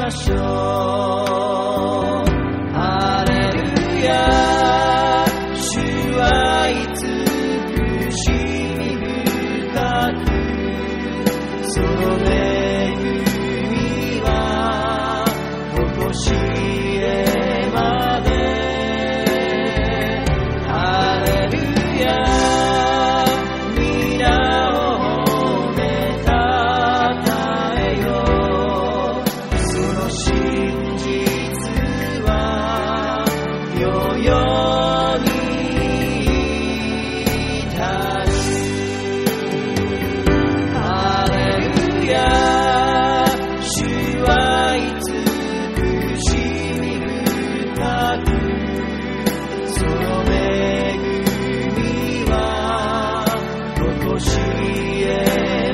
ましょう。ハレルヤ、主は慈しみ深く、その恵みはとこしえまで。ハレルヤ、皆を褒めたたえよ。その真実は世々に至る。ハレルヤ、主は慈しみ深く、その恵みはとこしえ